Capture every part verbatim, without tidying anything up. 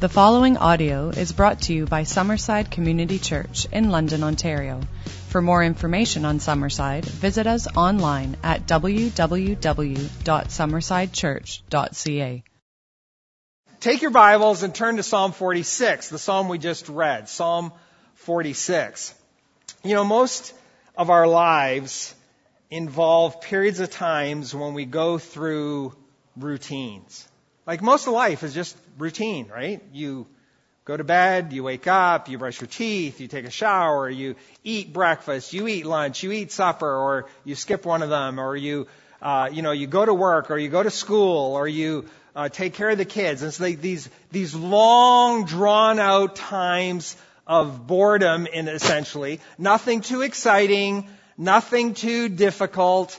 The following audio is brought to you by Summerside Community Church in London, Ontario. For more information on Summerside, visit us online at w w w dot summerside church dot c a. Take your Bibles and turn to Psalm forty-six, the psalm we just read, Psalm forty-six. You know, most of our lives involve periods of times when we go through routines. Like most of life is just routine, right? You go to bed, you wake up, you brush your teeth, you take a shower, you eat breakfast, you eat lunch, you eat supper, or you skip one of them, or you, uh, you know, you go to work, or you go to school, or you uh, take care of the kids. And it's like these these long, drawn-out times of boredom, in essentially nothing too exciting, nothing too difficult,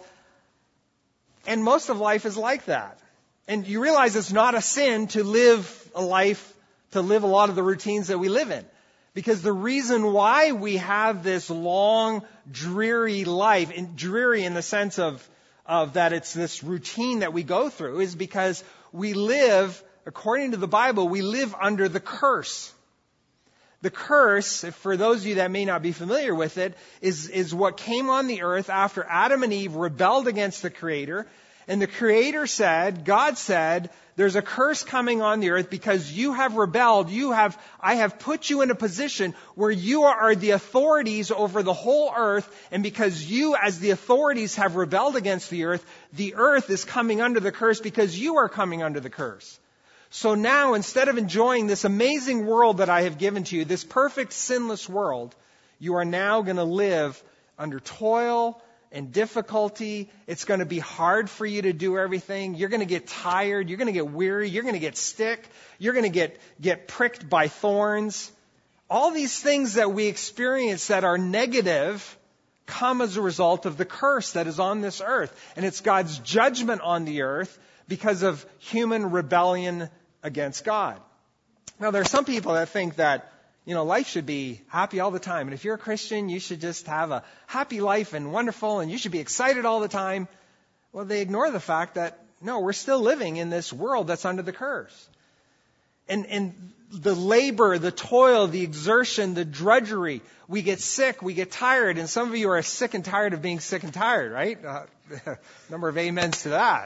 and most of life is like that. And you realize it's not a sin to live a life, to live a lot of the routines that we live in. Because the reason why we have this long, dreary life, and dreary in the sense of, of that it's this routine that we go through, is because we live, according to the Bible, we live under the curse. The curse, for those of you that may not be familiar with it, is, is what came on the earth after Adam and Eve rebelled against the Creator. And the Creator said, God said, there's a curse coming on the earth because you have rebelled. You have, I have put you in a position where you are the authorities over the whole earth. And because you, as the authorities, have rebelled against the earth, the earth is coming under the curse because you are coming under the curse. So now, instead of enjoying this amazing world that I have given to you, this perfect, sinless world, you are now going to live under toil and difficulty. It's going to be hard for you to do everything. You're going to get tired. You're going to get weary. You're going to get sick. You're going to get, get pricked by thorns. All these things that we experience that are negative come as a result of the curse that is on this earth. And it's God's judgment on the earth because of human rebellion against God. Now, there are some people that think that, you know, life should be happy all the time. And if you're a Christian, you should just have a happy life and wonderful, and you should be excited all the time. Well, they ignore the fact that, no, we're still living in this world that's under the curse. And, and the labor, the toil, the exertion, the drudgery, we get sick, we get tired. And some of you are sick and tired of being sick and tired, right? Uh, number of amens to that.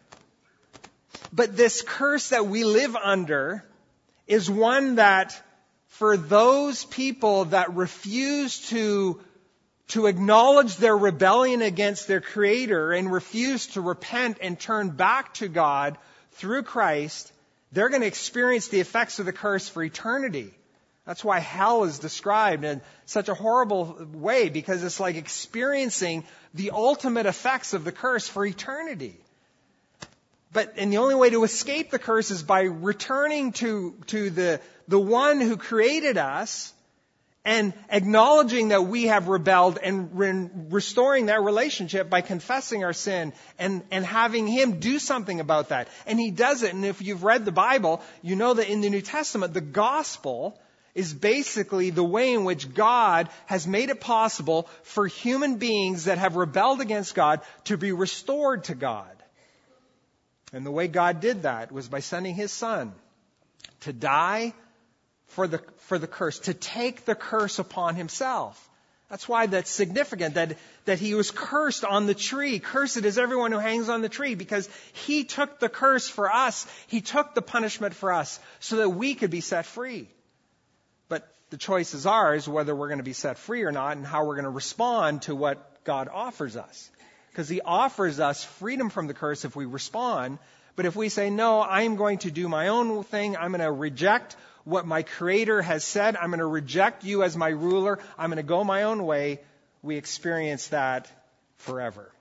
But this curse that we live under is one that, for those people that refuse to, to acknowledge their rebellion against their Creator and refuse to repent and turn back to God through Christ, they're going to experience the effects of the curse for eternity. That's why hell is described in such a horrible way, because it's like experiencing the ultimate effects of the curse for eternity. But, and the only way to escape the curse is by returning to, to the, the one who created us and acknowledging that we have rebelled and re- restoring that relationship by confessing our sin and, and having Him do something about that. And He does it. And if you've read the Bible, you know that in the New Testament, the gospel is basically the way in which God has made it possible for human beings that have rebelled against God to be restored to God. And the way God did that was by sending His Son to die for the, for the curse, to take the curse upon Himself. That's why that's significant, that, that He was cursed on the tree. Cursed is everyone who hangs on the tree, because He took the curse for us. He took the punishment for us so that we could be set free. But the choice is ours whether we're going to be set free or not, and how we're going to respond to what God offers us. Because He offers us freedom from the curse if we respond. But if we say, no, I'm going to do my own thing, I'm going to reject what my Creator has said, I'm going to reject you as my ruler, I'm going to go my own way, we experience that forever.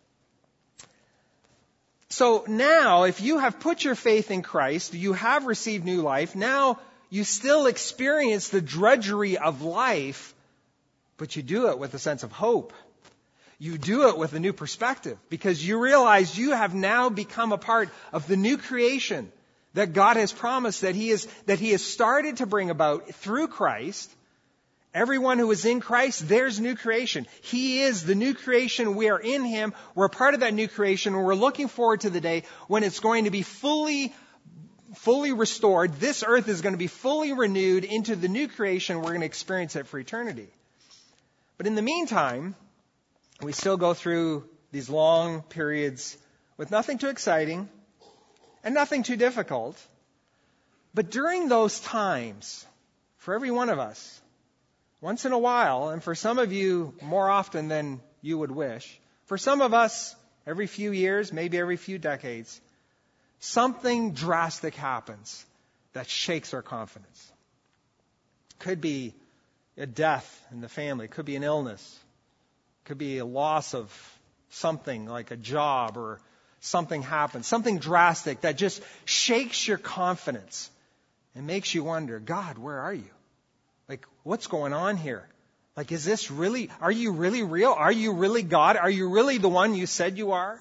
So now, if you have put your faith in Christ, you have received new life, now you still experience the drudgery of life, but you do it with a sense of hope. You do it with a new perspective, because you realize you have now become a part of the new creation that God has promised, that He is, that He has started to bring about through Christ. Everyone who is in Christ, there's new creation. He is the new creation. We are in Him. We're a part of that new creation, and we're looking forward to the day when it's going to be fully fully restored. This earth is going to be fully renewed into the new creation. We're going to experience it for eternity. But in the meantime, we still go through these long periods with nothing too exciting and nothing too difficult. But during those times, for every one of us, once in a while, and for some of you more often than you would wish, for some of us every few years, maybe every few decades, something drastic happens that shakes our confidence. Could be a death in the family. Could be an illness. Could be a loss of something like a job, or something happens. Something drastic that just shakes your confidence and makes you wonder, God, where are you? Like, what's going on here? Like, is this really, are you really real? Are you really God? Are you really the one you said you are?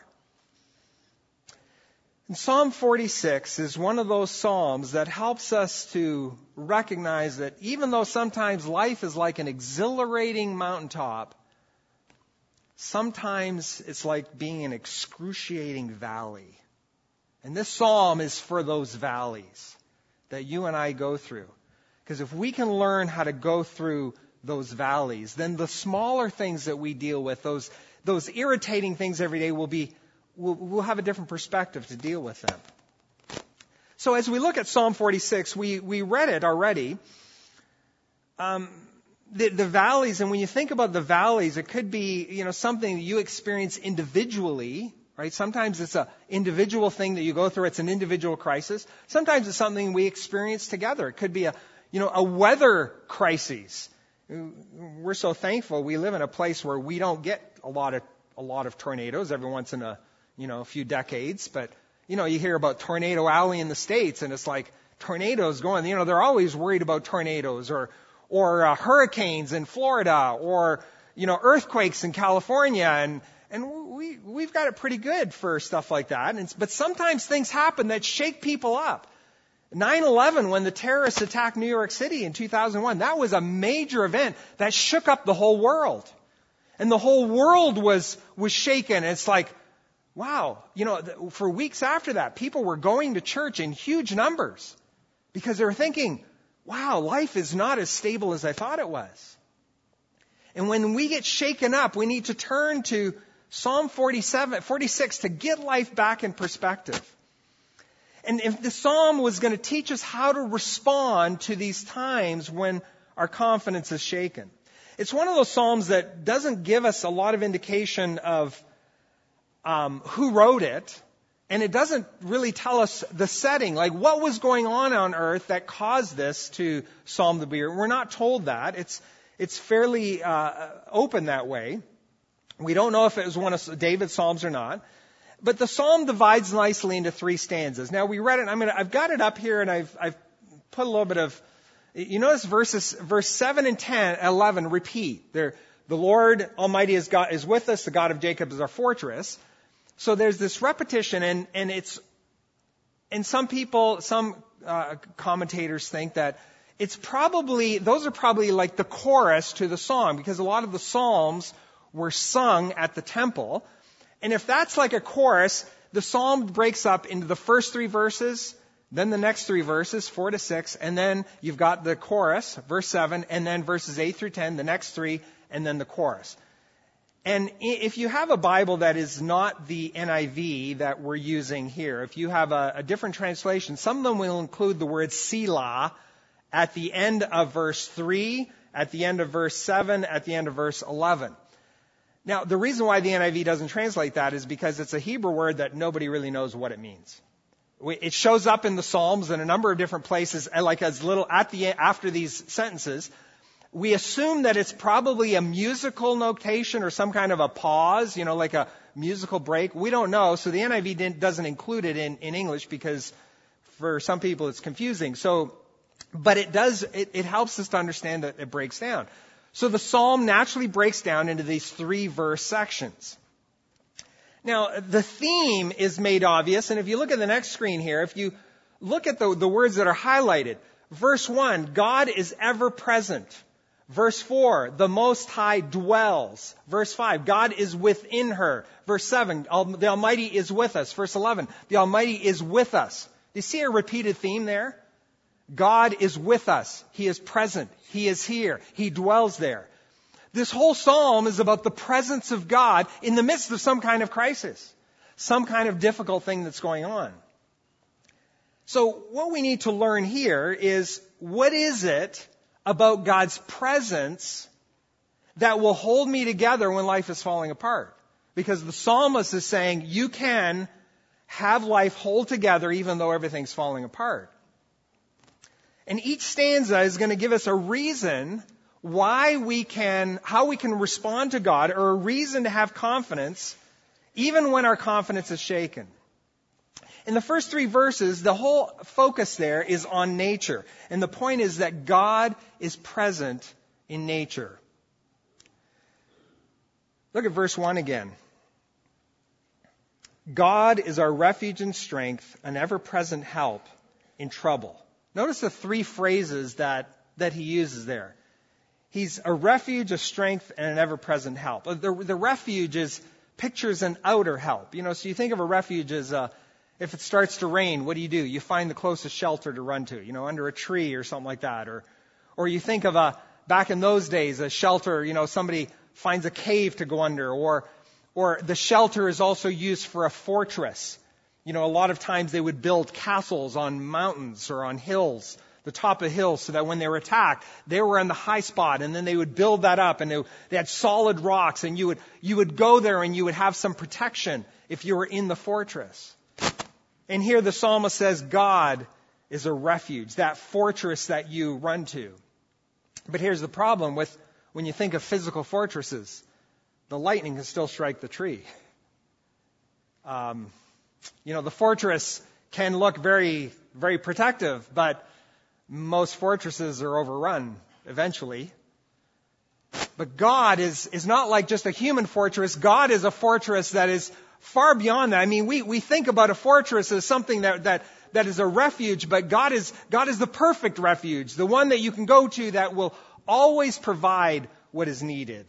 And Psalm forty-six is one of those psalms that helps us to recognize that even though sometimes life is like an exhilarating mountaintop, sometimes it's like being in an excruciating valley. And this psalm is for those valleys that you and I go through. Because if we can learn how to go through those valleys, then the smaller things that we deal with, those those irritating things every day, will be we'll, we'll have a different perspective to deal with them. So as we look at Psalm forty-six, we we read it already. Um, the, the valleys, and when you think about the valleys, it could be you know something that you experience individually. Right? Sometimes it's an individual thing that you go through. It's an individual crisis. Sometimes it's something we experience together. It could be a, you know, a weather crisis. We're so thankful we live in a place where we don't get a lot of a lot of tornadoes every once in a, you know, a few decades. But, you know, you hear about Tornado Alley in the States, and it's like tornadoes going. You know, they're always worried about tornadoes or or uh, hurricanes in Florida, or, you know, earthquakes in California, and And we, we've got it pretty good for stuff like that. And, but sometimes things happen that shake people up. nine eleven, when the terrorists attacked New York City in two thousand one, that was a major event that shook up the whole world. And the whole world was, was shaken. It's like, wow, you know, for weeks after that, people were going to church in huge numbers because they were thinking, wow, life is not as stable as I thought it was. And when we get shaken up, we need to turn to Psalm forty-seven, forty-six to get life back in perspective. And if the psalm was going to teach us how to respond to these times when our confidence is shaken. It's one of those psalms that doesn't give us a lot of indication of um, who wrote it. And it doesn't really tell us the setting, like what was going on on earth that caused this to psalm to be. We're not told that. It's it's fairly uh, open that way. We don't know if it was one of David's psalms or not. But the psalm divides nicely into three stanzas. Now we read it. I'm gonna, I've got it up here, and I've, I've put a little bit of. You notice verses, verse seven and ten, eleven repeat. They're, the Lord Almighty is God is with us. The God of Jacob is our fortress. So there's this repetition, and and it's. And some people, some uh, commentators think that it's probably those are probably like the chorus to the song, because a lot of the psalms were sung at the temple. And if that's like a chorus, the psalm breaks up into the first three verses, then the next three verses, four to six, and then you've got the chorus, verse seven, and then verses eight through ten, the next three, and then the chorus. And if you have a Bible that is not the N I V that we're using here, if you have a, a different translation, some of them will include the word Selah at the end of verse three, at the end of verse seven, at the end of verse eleven. Now, the reason why the N I V doesn't translate that is because it's a Hebrew word that nobody really knows what it means. It shows up in the Psalms in a number of different places, like as little at the after these sentences. We assume that it's probably a musical notation or some kind of a pause, you know, like a musical break. We don't know, so the N I V didn't, doesn't include it in, in English because for some people it's confusing. So, but it does, it, it helps us to understand that it breaks down. So the psalm naturally breaks down into these three verse sections. Now, the theme is made obvious, and if you look at the next screen here, if you look at the, the words that are highlighted, verse one, God is ever present. Verse four, the Most High dwells. Verse five, God is within her. Verse seven, the Almighty is with us. Verse eleven, the Almighty is with us. you see a repeated theme there? God is with us. He is present. He is here. He dwells there. This whole psalm is about the presence of God in the midst of some kind of crisis, some kind of difficult thing that's going on. So what we need to learn here is, what is it about God's presence that will hold me together when life is falling apart? Because the psalmist is saying you can have life hold together even though everything's falling apart. And each stanza is going to give us a reason why we can, how we can respond to God, or a reason to have confidence even when our confidence is shaken. In the first three verses, the whole focus there is on nature. And the point is that God is present in nature. Look at verse one again. God is our refuge and strength, an ever-present help in trouble. Notice the three phrases that, that he uses there. He's a refuge, a strength, and an ever-present help. The, the refuge is pictures an outer help. You know, so you think of a refuge as a, if it starts to rain, what do you do? You find the closest shelter to run to, you know, under a tree or something like that. Or, or you think of a, back in those days, a shelter, you know, somebody finds a cave to go under, or, or the shelter is also used for a fortress. You know, a lot of times they would build castles on mountains or on hills, the top of hills, so that when they were attacked, they were in the high spot, and then they would build that up, and they, they had solid rocks, and you would, you would go there and you would have some protection if you were in the fortress. And here the psalmist says God is a refuge, that fortress that you run to. But here's the problem with when you think of physical fortresses. The lightning can still strike the tree. Um, you know, the fortress can look very, very protective, but most fortresses are overrun eventually. But God is, is not like just a human fortress. God is a fortress that is far beyond that. I mean, we, we think about a fortress as something that, that, that is a refuge, but God is, God is the perfect refuge, the one that you can go to that will always provide what is needed.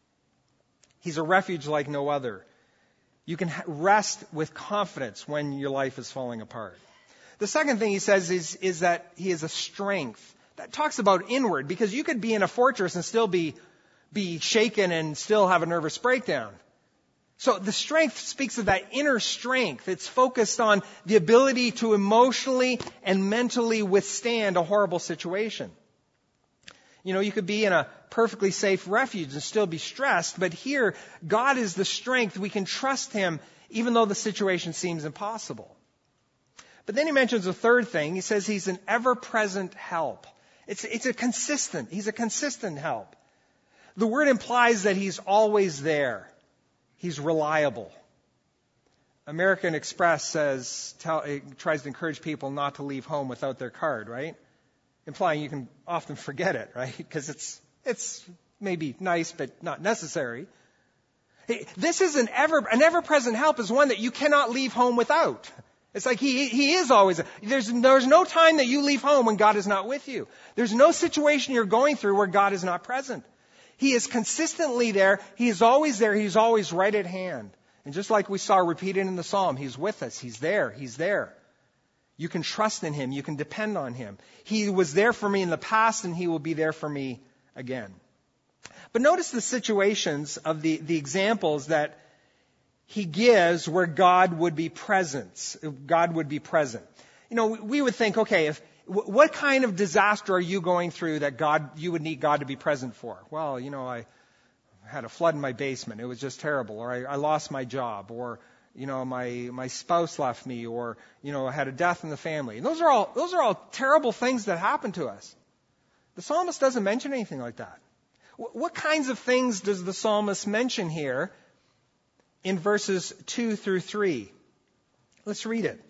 He's a refuge like no other. You can rest with confidence when your life is falling apart. The second thing he says is, is that he is a strength. That talks about inward, because you could be in a fortress and still be, be shaken and still have a nervous breakdown. So the strength speaks of that inner strength. It's focused on the ability to emotionally and mentally withstand a horrible situation. You know, you could be in a perfectly safe refuge and still be stressed, but here, God is the strength. We can trust Him even though the situation seems impossible. But then he mentions a third thing. He says He's an ever-present help. It's, it's a consistent, He's a consistent help. The word implies that He's always there. He's reliable. American Express says, tell, it tries to encourage people not to leave home without their card, right? Implying you can often forget it, right? Because it's, it's maybe nice, but not necessary. Hey, this is an ever, an ever-present help is one that you cannot leave home without. It's like he, he is always, there's, there's no time that you leave home when God is not with you. There's no situation you're going through where God is not present. He is consistently there. He is always there. He's always right at hand. And just like we saw repeated in the Psalm, He's with us. He's there. He's there. You can trust in Him. You can depend on Him. He was there for me in the past, and He will be there for me again. But notice the situations of the, the examples that He gives where God would be present. God would be present. You know, we would think, okay, if what kind of disaster are you going through that God, you would need God to be present for? Well, you know, I had a flood in my basement. It was just terrible. Or I, I lost my job. Or, you know, my, my spouse left me. Or, you know, I had a death in the family. And those are all, those are all terrible things that happen to us. The psalmist doesn't mention anything like that. What, what kinds of things does the psalmist mention here in verses two through three? Let's read it.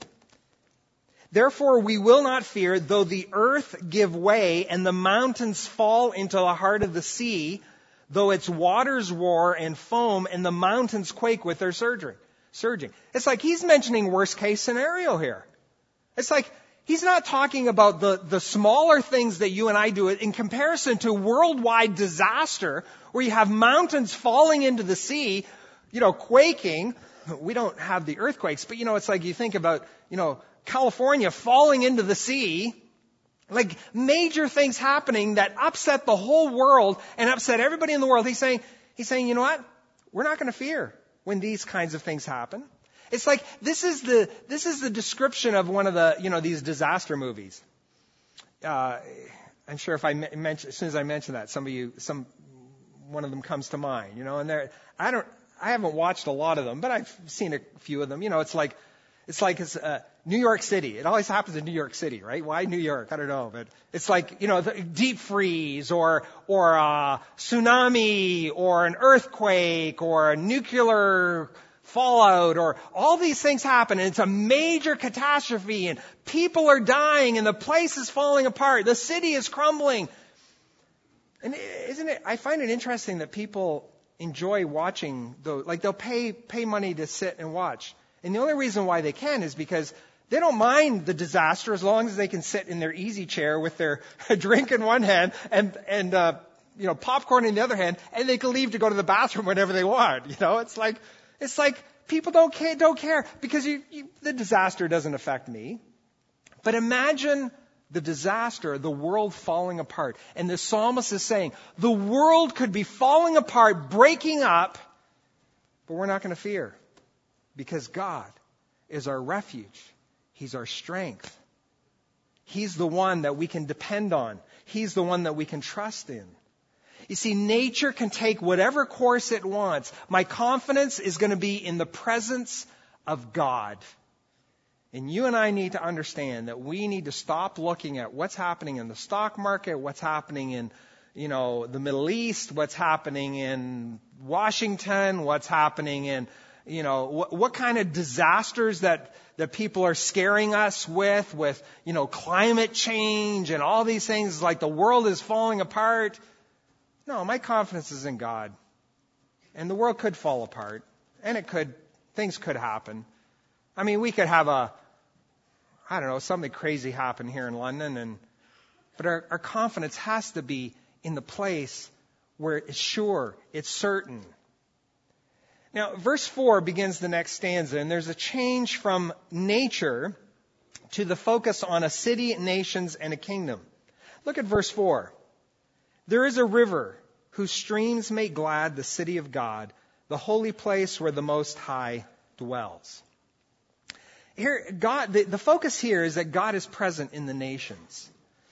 Therefore we will not fear, though the earth give way and the mountains fall into the heart of the sea, though its waters roar and foam and the mountains quake with their surging. surging. It's like he's mentioning worst case scenario here. It's like he's not talking about the, the smaller things that you and I do in comparison to worldwide disaster where you have mountains falling into the sea, you know, quaking. We don't have the earthquakes, but you know, it's like you think about, you know, California falling into the sea. Like major things happening that upset the whole world and upset everybody in the world. He's saying, he's saying, you know what? We're not going to fear when these kinds of things happen. It's like, this is the, this is the description of one of the, you know, these disaster movies. Uh, I'm sure if I mention, as soon as I mention that, some of you, some, one of them comes to mind, you know, and there, I don't, I haven't watched a lot of them, but I've seen a few of them. You know, it's like, it's like, it's, uh, New York City. It always happens in New York City, right? Why New York? I don't know, but it's like, you know, the deep freeze or, or a tsunami or an earthquake or a nuclear fallout or all these things happen and it's a major catastrophe and people are dying and the place is falling apart. The city is crumbling. And isn't it, I find it interesting that people enjoy watching those, like they'll pay, pay money to sit and watch. And the only reason why they can is because they don't mind the disaster as long as they can sit in their easy chair with their drink in one hand and, and, uh, you know, popcorn in the other hand, and they can leave to go to the bathroom whenever they want. You know, it's like, it's like people don't care, don't care because you, you, the disaster doesn't affect me. But imagine the disaster, the world falling apart. And the psalmist is saying, the world could be falling apart, breaking up, but we're not going to fear because God is our refuge. He's our strength. He's the one that we can depend on. He's the one that we can trust in. You see, nature can take whatever course it wants. My confidence is going to be in the presence of God. And you and I need to understand that we need to stop looking at what's happening in the stock market, what's happening in, you know, the Middle East, what's happening in Washington, what's happening in, you know, what, what kind of disasters that, that people are scaring us with, with, you know, climate change and all these things, like the world is falling apart. No, my confidence is in God. And the world could fall apart. And it could, things could happen. I mean, we could have a, I don't know, something crazy happen here in London, and, but our, our confidence has to be in the place where it's sure, it's certain. Now, verse four begins the next stanza, and there's a change from nature to the focus on a city, nations, and a kingdom. Look at verse four. There is a river whose streams make glad the city of God, the holy place where the Most High dwells. Here, God, the, the focus here is that God is present in the nations.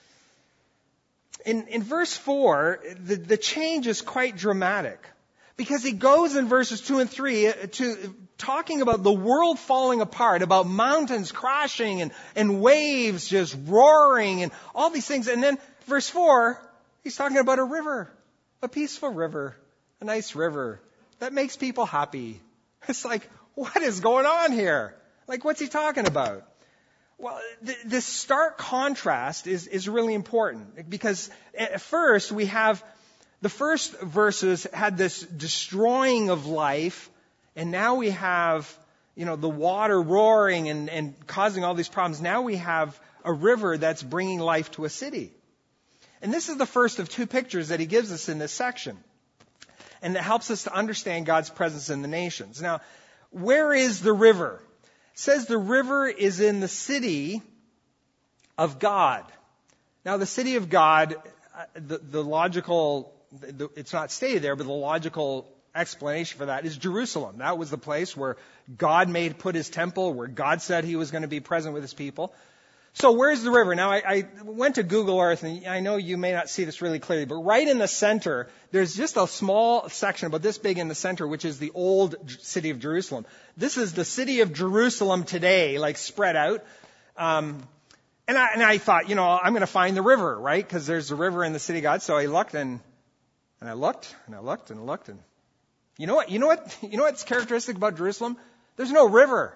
In, in verse four, the, the change is quite dramatic. Because he goes in verses two and three to talking about the world falling apart, about mountains crashing and, and waves just roaring and all these things. And then verse four, he's talking about a river, a peaceful river, a nice river that makes people happy. It's like, what is going on here? Like, what's he talking about? Well, th- this stark contrast is, is really important because at first we have the first verses had this destroying of life, and now we have, you know, the water roaring and, and causing all these problems. Now we have a river that's bringing life to a city. And this is the first of two pictures that he gives us in this section. And it helps us to understand God's presence in the nations. Now, where is the river? It says the river is in the city of God. Now, the city of God, the, the logical... it's not stated there, but the logical explanation for that is Jerusalem. That was the place where God made, put his temple, where God said he was going to be present with his people. So where's the river? Now, I, I went to Google Earth, and I know you may not see this really clearly, but right in the center, there's just a small section about this big in the center, which is the old city of Jerusalem. This is the city of Jerusalem today, like spread out. Um, and, I, and I thought, you know, I'm going to find the river, right? Because there's a river in the city of God. So I looked, and And I looked, and I looked, and I looked, and you know what? You know what? You know what's characteristic about Jerusalem? There's no river.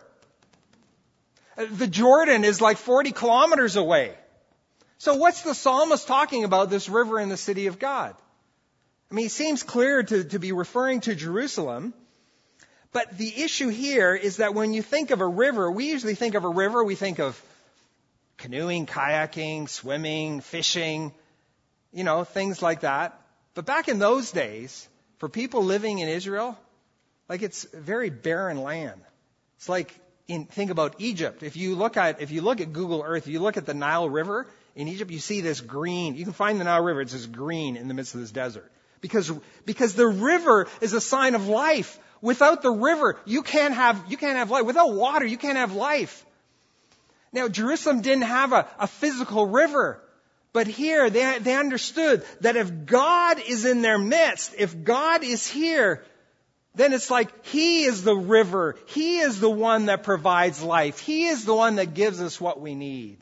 The Jordan is like forty kilometers away. So what's the psalmist talking about, this river in the city of God? I mean, it seems clear to, to be referring to Jerusalem. But the issue here is that when you think of a river, we usually think of a river, we think of canoeing, kayaking, swimming, fishing, you know, things like that. But back in those days, for people living in Israel, like it's very barren land. It's like in, think about Egypt. If you look at, if you look at Google Earth, if you look at the Nile River in Egypt, you see this green. You can find the Nile River. It's this green in the midst of this desert. Because, because the river is a sign of life. Without the river, you can't have, you can't have life. Without water, you can't have life. Now, Jerusalem didn't have a, a physical river. But here, they, they understood that if God is in their midst, if God is here, then it's like He is the river. He is the one that provides life. He is the one that gives us what we need.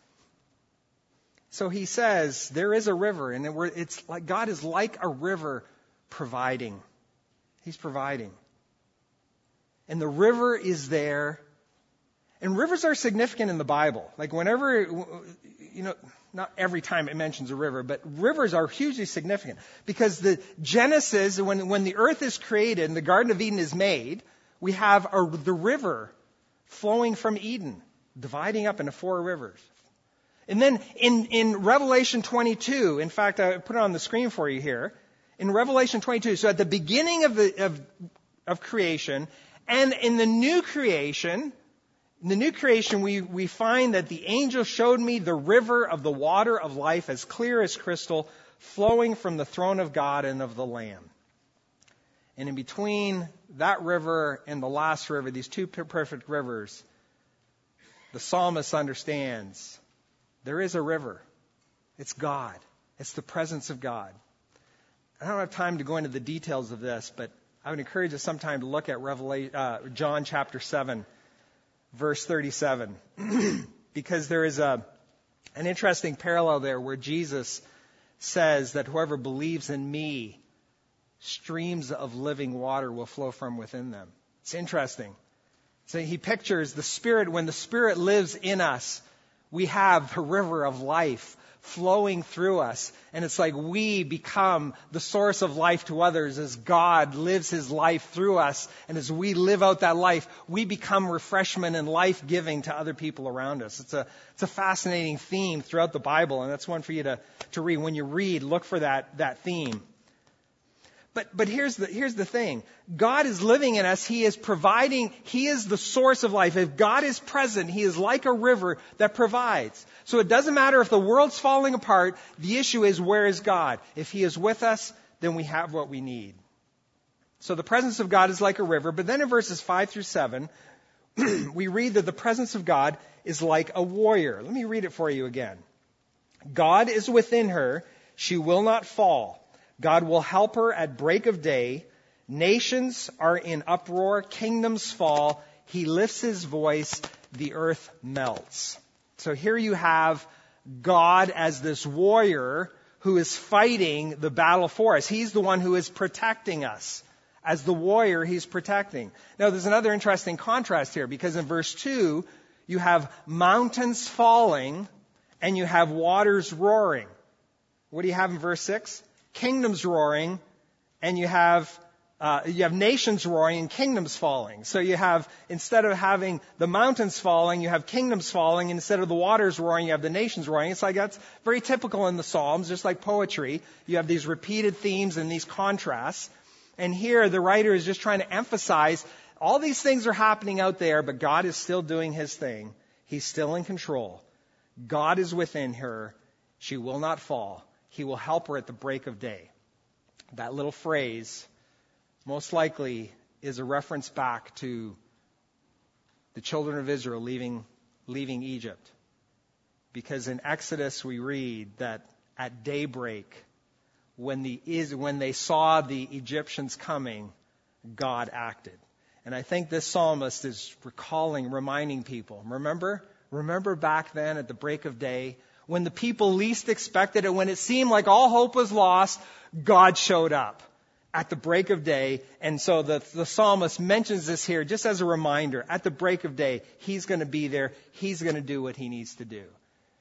So He says, there is a river, and it's like God is like a river providing. He's providing. And the river is there. And rivers are significant in the Bible. Like whenever, you know, not every time it mentions a river, but rivers are hugely significant. Because the Genesis, when, when the earth is created and the Garden of Eden is made, we have a, the river flowing from Eden, dividing up into four rivers. And then in, in Revelation twenty-two, in fact, I put it on the screen for you here. In Revelation twenty-two, so at the beginning of the of, of creation, and in the new creation, in the new creation, we, we find that the angel showed me the river of the water of life as clear as crystal, flowing from the throne of God and of the Lamb. And in between that river and the last river, these two perfect rivers, the psalmist understands there is a river. It's God. It's the presence of God. I don't have time to go into the details of this, but I would encourage us sometime to look at Revelation, uh, John chapter seven, verse thirty-seven, because there is a an interesting parallel there where Jesus says that whoever believes in me, streams of living water will flow from within them. It's interesting. So he pictures the Spirit. When the Spirit lives in us, we have the river of life flowing through us. And it's like we become the source of life to others as God lives His life through us. And as we live out that life, we become refreshment and life-giving to other people around us. It's a, it's a fascinating theme throughout the Bible. And that's one for you to, to read. When you read, look for that, that theme. But, but here's the, here's the thing. God is living in us. He is providing. He is the source of life. If God is present, He is like a river that provides. So it doesn't matter if the world's falling apart. The issue is, where is God? If He is with us, then we have what we need. So the presence of God is like a river. But then in verses five through seven, we read that the presence of God is like a warrior. Let me read it for you again. God is within her. She will not fall. God will help her at break of day. Nations are in uproar. Kingdoms fall. He lifts His voice. The earth melts. So here you have God as this warrior who is fighting the battle for us. He's the one who is protecting us. As the warrior, He's protecting. Now, there's another interesting contrast here, because in verse two, you have mountains falling and you have waters roaring. What do you have in verse six? Kingdoms roaring, and you have uh, you have nations roaring and kingdoms falling. So you have, instead of having the mountains falling, you have kingdoms falling. Instead of the waters roaring, you have the nations roaring. It's like that's very typical in the Psalms, just like poetry. You have these repeated themes and these contrasts. And here the writer is just trying to emphasize all these things are happening out there, but God is still doing His thing. He's still in control. God is within her. She will not fall. He will help her at the break of day. That little phrase most likely is a reference back to the children of Israel leaving, leaving Egypt. Because in Exodus we read that at daybreak, when, the, when they saw the Egyptians coming, God acted. And I think this psalmist is recalling, reminding people, remember? Remember back then at the break of day, when the people least expected it, when it seemed like all hope was lost, God showed up at the break of day. And so the, the psalmist mentions this here just as a reminder. At the break of day, He's going to be there. He's going to do what He needs to do.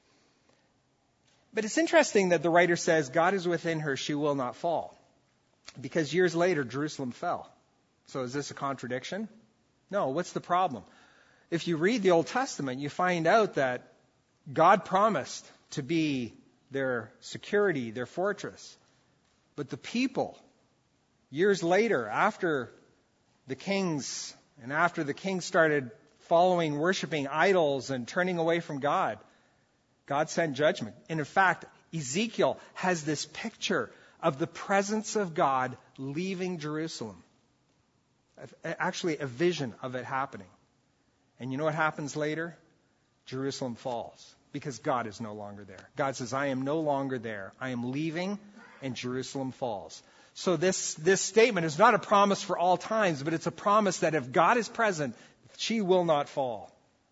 But it's interesting that the writer says, God is within her, she will not fall. Because years later, Jerusalem fell. So is this a contradiction? No. What's the problem? If you read the Old Testament, you find out that God promised to be their security, their fortress. But the people, years later, after the kings, and after the kings started following, worshiping idols and turning away from God, God sent judgment. And in fact, Ezekiel has this picture of the presence of God leaving Jerusalem. Actually, a vision of it happening. And you know what happens later? Jerusalem falls because God is no longer there. God says, I am no longer there. I am leaving, and Jerusalem falls. So this, this statement is not a promise for all times, but it's a promise that if God is present, she will not fall.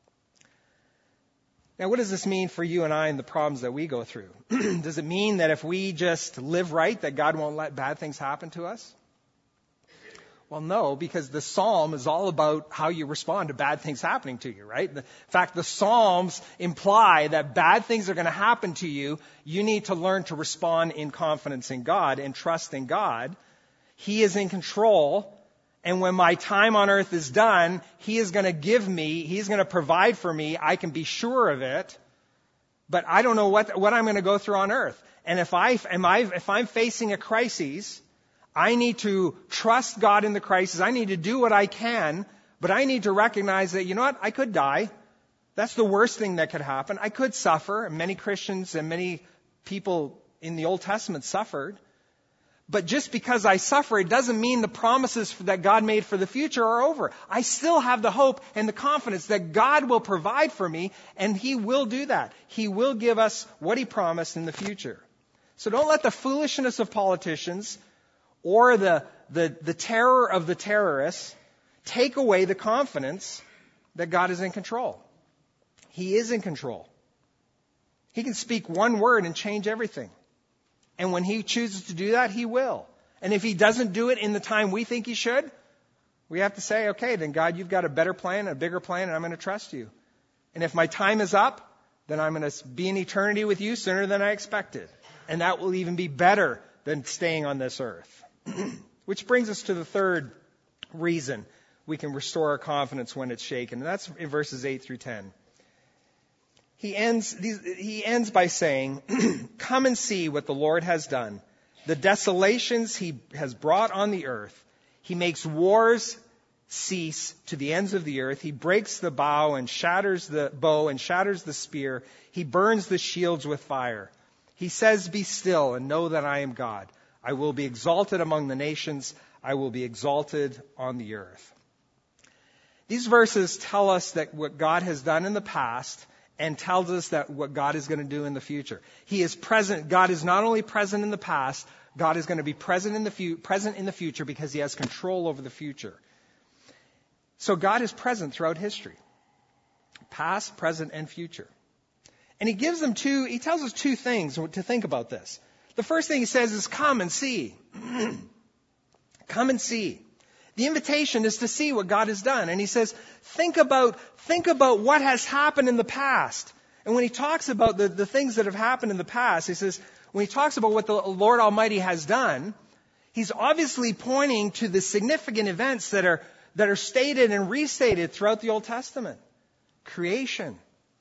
Now, what does this mean for you and I and the problems that we go through? Does it mean that if we just live right, that God won't let bad things happen to us? Well, no, because the psalm is all about how you respond to bad things happening to you, right? In fact, the psalms imply that bad things are going to happen to you. You need to learn to respond in confidence in God and trust in God. He is in control. And when my time on earth is done, He is going to give me, He's going to provide for me. I can be sure of it. But I don't know what, what I'm going to go through on earth. And if I, am I, if I'm facing a crisis, I need to trust God in the crisis. I need to do what I can, but I need to recognize that, you know what, I could die. That's the worst thing that could happen. I could suffer. And many Christians and many people in the Old Testament suffered. But just because I suffer, it doesn't mean the promises that God made for the future are over. I still have the hope and the confidence that God will provide for me, and He will do that. He will give us what He promised in the future. So don't let the foolishness of politicians or the, the, the terror of the terrorists take away the confidence that God is in control. He is in control. He can speak one word and change everything. And when He chooses to do that, He will. And if He doesn't do it in the time we think He should, we have to say, okay, then God, you've got a better plan, a bigger plan, and I'm going to trust You. And if my time is up, then I'm going to be in eternity with You sooner than I expected. And that will even be better than staying on this earth. Which brings us to the third reason we can restore our confidence when it's shaken. And that's in verses eight through ten. He ends, he ends by saying, come and see what the Lord has done, the desolations He has brought on the earth. He makes wars cease to the ends of the earth. He breaks the bow and shatters the bow and shatters the spear. He burns the shields with fire. He says, be still and know that I am God. I will be exalted among the nations. I will be exalted on the earth. These verses tell us that what God has done in the past and tells us that what God is going to do in the future. He is present. God is not only present in the past, God is going to be present in the fu- present in the future because He has control over the future. So God is present throughout history. Past, present, and future. And He gives them two, He tells us two things to think about this. The first thing He says is come and see. Come and see. The invitation is to see what God has done. And He says, think about, think about what has happened in the past. And when He talks about the, the things that have happened in the past, He says, when He talks about what the Lord Almighty has done, He's obviously pointing to the significant events that are, that are stated and restated throughout the Old Testament. Creation.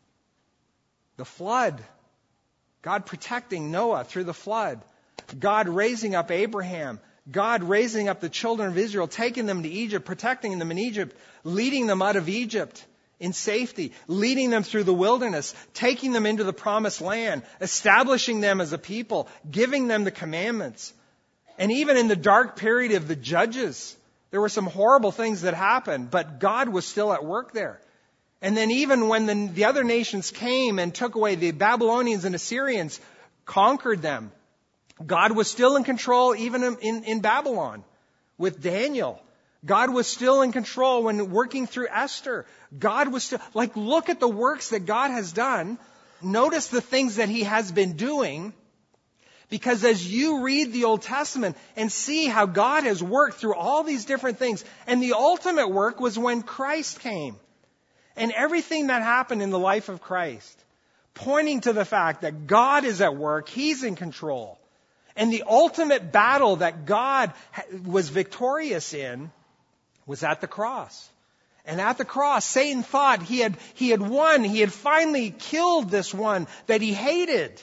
The flood. God protecting Noah through the flood. God raising up Abraham. God raising up the children of Israel, taking them to Egypt, protecting them in Egypt, leading them out of Egypt in safety, leading them through the wilderness, taking them into the promised land, establishing them as a people, giving them the commandments. And even in the dark period of the Judges, there were some horrible things that happened, but God was still at work there. And then even when the, the other nations came and took away, the Babylonians and Assyrians conquered them, God was still in control even in, in, in Babylon with Daniel. God was still in control when working through Esther. God was still, like, look at the works that God has done. Notice the things that He has been doing. Because as you read the Old Testament and see how God has worked through all these different things, and the ultimate work was when Christ came. And everything that happened in the life of Christ, pointing to the fact that God is at work, He's in control. And the ultimate battle that God was victorious in was at the cross. And at the cross, Satan thought he had, he had won. He had finally killed this one that he hated.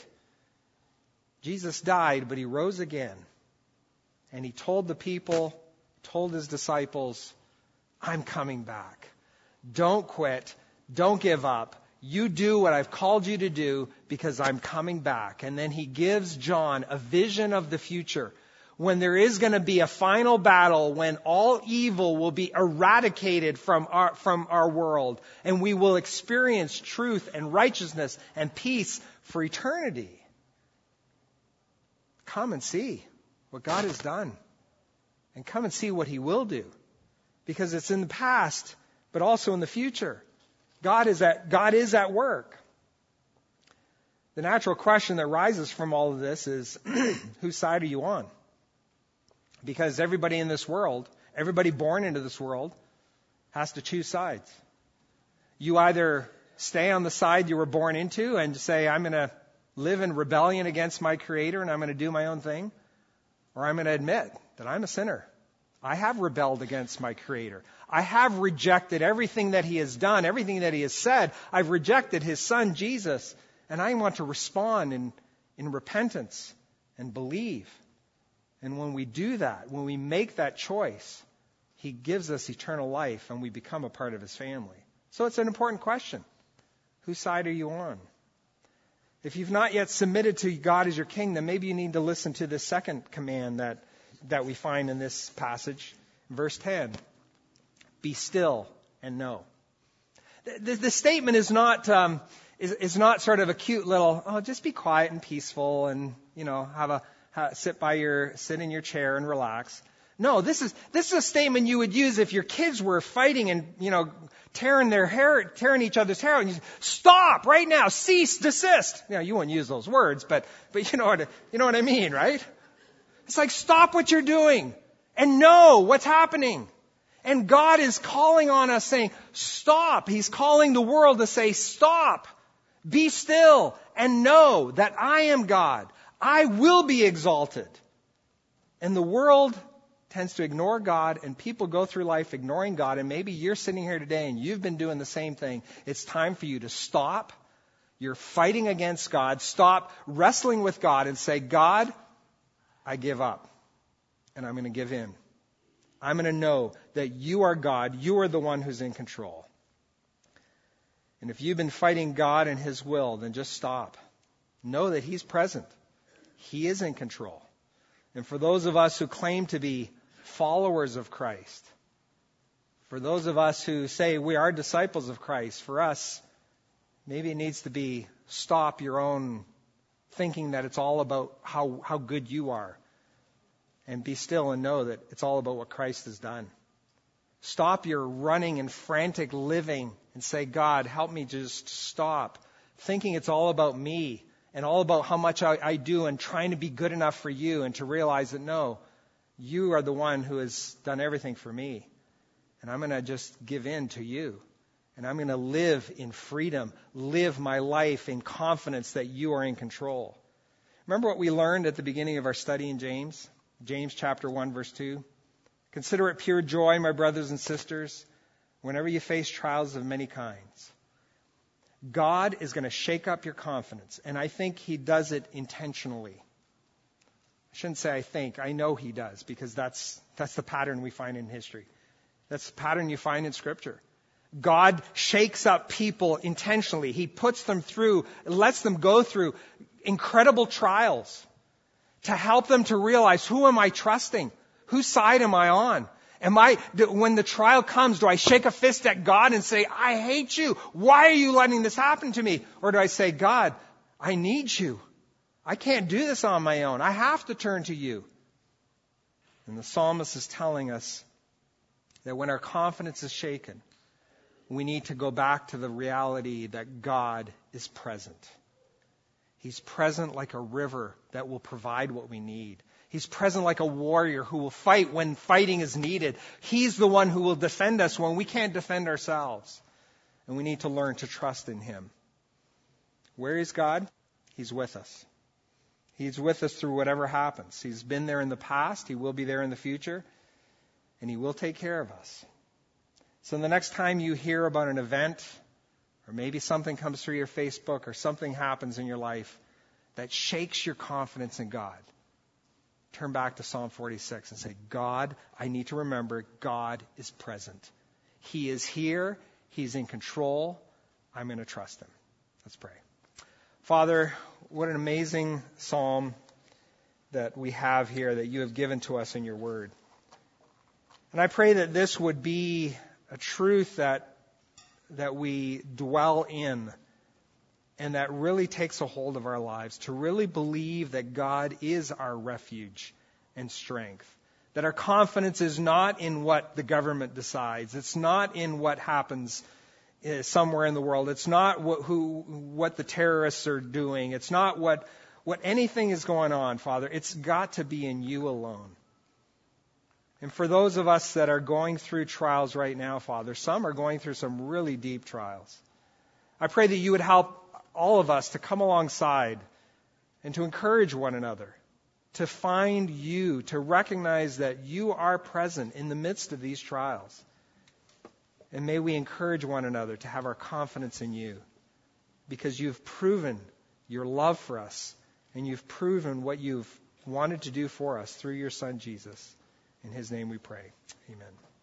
Jesus died, but He rose again. And He told the people, told His disciples, I'm coming back. Don't quit. Don't give up. You do what I've called you to do because I'm coming back. And then he gives John a vision of the future when there is going to be a final battle, when all evil will be eradicated from our, from our world, and we will experience truth and righteousness and peace for eternity. Come and see what God has done. And come and see what he will do. Because it's in the past, but also in the future. God is at, God is at work. The natural question that rises from all of this is, whose side are you on? Because everybody in this world, everybody born into this world, has to choose sides. You either stay on the side you were born into and say, I'm going to live in rebellion against my Creator and I'm going to do my own thing, or I'm going to admit that I'm a sinner. I have rebelled against my Creator. I have rejected everything that he has done, everything that he has said. I've rejected his Son, Jesus, and I want to respond in, in repentance and believe. And when we do that, when we make that choice, he gives us eternal life and we become a part of his family. So it's an important question. Whose side are you on? If you've not yet submitted to God as your king, then maybe you need to listen to the second command that, that we find in this passage. Verse ten. Be still and know. The, the, the statement is not um, is, is not sort of a cute little, oh, just be quiet and peaceful and, you know, have a have, sit by your sit in your chair and relax. No, this is this is a statement you would use if your kids were fighting and, you know, tearing their hair, tearing each other's hair, and you say, stop right now, cease, desist. You know, you wouldn't use those words, but but you know what you know what I mean, right? It's like, stop what you're doing and know what's happening. And God is calling on us saying, stop. He's calling the world to say, stop. Be still and know that I am God. I will be exalted. And the world tends to ignore God, and people go through life ignoring God. And maybe you're sitting here today and you've been doing the same thing. It's time for you to stop. You're fighting against God. Stop wrestling with God and say, God, I give up. And I'm going to give in. I'm going to know that you are God. You are the one who's in control. And if you've been fighting God and his will, then just stop. Know that he's present. He is in control. And for those of us who claim to be followers of Christ, for those of us who say we are disciples of Christ, for us, maybe it needs to be stop your own thinking that it's all about how, how good you are. And be still and know that it's all about what Christ has done. Stop your running and frantic living and say, God, help me just stop thinking it's all about me and all about how much I, I do and trying to be good enough for you, and to realize that, no, you are the one who has done everything for me. And I'm going to just give in to you. And I'm going to live in freedom, live my life in confidence that you are in control. Remember what we learned at the beginning of our study in James? James chapter one, verse two. Consider it pure joy, my brothers and sisters, whenever you face trials of many kinds. God is going to shake up your confidence, and I think he does it intentionally. I shouldn't say I think, I know he does, because that's that's the pattern we find in history. That's the pattern you find in Scripture. God shakes up people intentionally. He puts them through, lets them go through incredible trials, to help them to realize, who am I trusting? Whose side am I on? Am I, when the trial comes, do I shake a fist at God and say, I hate you. Why are you letting this happen to me? Or do I say, God, I need you. I can't do this on my own. I have to turn to you. And the psalmist is telling us that when our confidence is shaken, we need to go back to the reality that God is present. He's present like a river that will provide what we need. He's present like a warrior who will fight when fighting is needed. He's the one who will defend us when we can't defend ourselves. And we need to learn to trust in him. Where is God? He's with us. He's with us through whatever happens. He's been there in the past. He will be there in the future. And he will take care of us. So the next time you hear about an event, or maybe something comes through your Facebook, or something happens in your life that shakes your confidence in God, turn back to Psalm forty-six and say, God, I need to remember God is present. He is here. He's in control. I'm going to trust him. Let's pray. Father, what an amazing psalm that we have here that you have given to us in your word. And I pray that this would be a truth that that we dwell in and that really takes a hold of our lives, to really believe that God is our refuge and strength. That our confidence is not in what the government decides. It's not in what happens somewhere in the world. It's not what, who, what the terrorists are doing. It's not what, what anything is going on, Father. It's got to be in you alone. And for those of us that are going through trials right now, Father, some are going through some really deep trials. I pray that you would help all of us to come alongside and to encourage one another, to find you, to recognize that you are present in the midst of these trials. And may we encourage one another to have our confidence in you, because you've proven your love for us, and you've proven what you've wanted to do for us through your Son, Jesus. In his name we pray. Amen.